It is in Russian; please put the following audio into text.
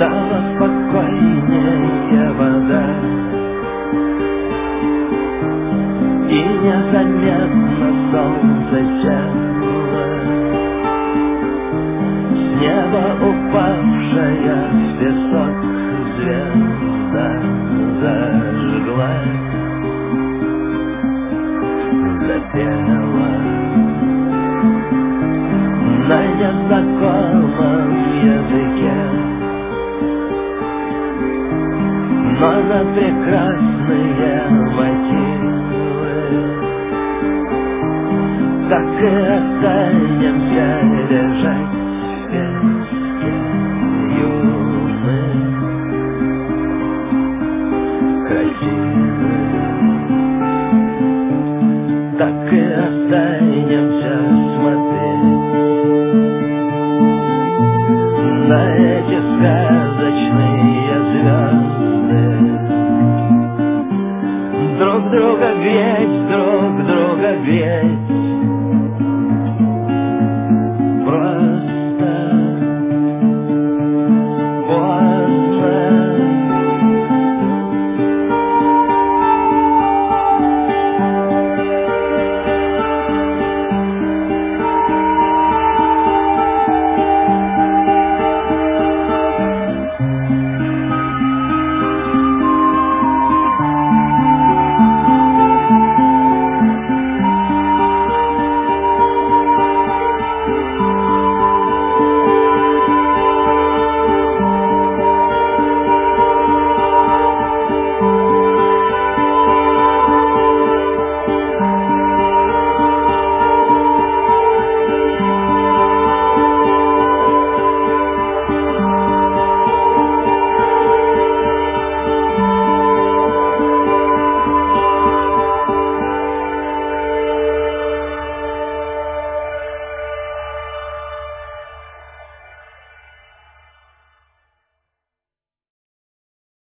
стала спокойнее вода, и незаметно солнце село, с неба упавшая в песок звезда зажглась, запела на незнакомом языке, но на прекрасные мотивы так и останемся лежать в песке юны, красивы, так и останемся смотреть на эти сказочные звезды, друг друга греть, друг друга греть.